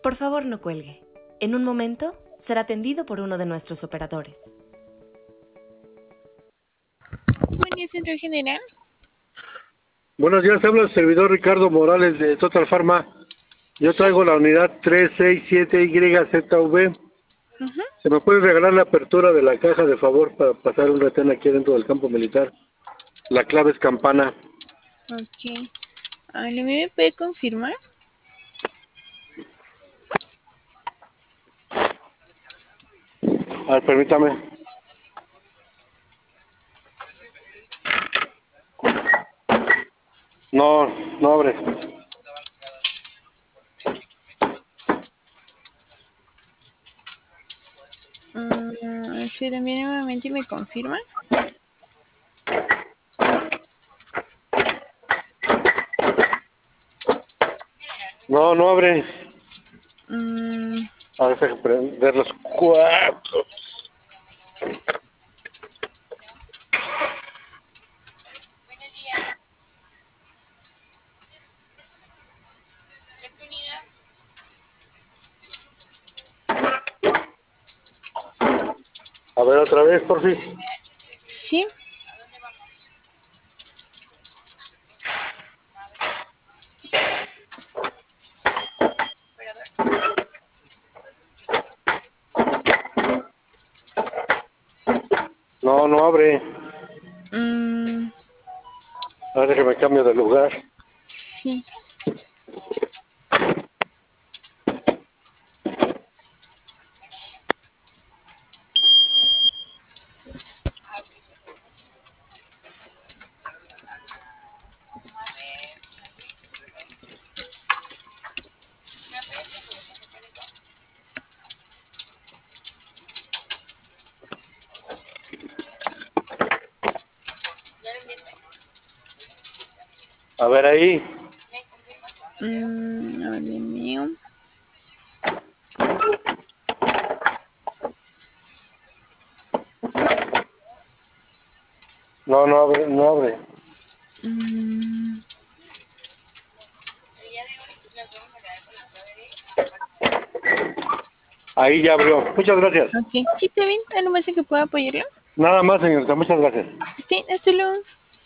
Por favor, no cuelgue. En un momento será atendido por uno de nuestros operadores. Buen día, Centro General. Buenos días, habla el servidor Ricardo Morales de Total Pharma. Yo traigo la unidad 367YZV. ¿Se me puede regalar la apertura de la caja, de favor, para pasar un retén aquí dentro del campo militar? La clave es campana. Ok. ¿Me puede confirmar? A ver, permítame. No, no abre. Sí, también nuevamente me confirma. No, no abre. Mm, A ver, déjame prender los cuatro. A ver, otra vez, por fin. sí. No, no abre. Mm, A ver, déjame cambio de lugar. sí. A ver ahí. A ver, Dios mío. No, no abre, no abre. Mm, Ahí ya abrió. Muchas gracias. ok. Sí, está bien. ¿Algo más en que pueda apoyarlo? Nada más, señorita. Muchas gracias. Sí, hasta luego.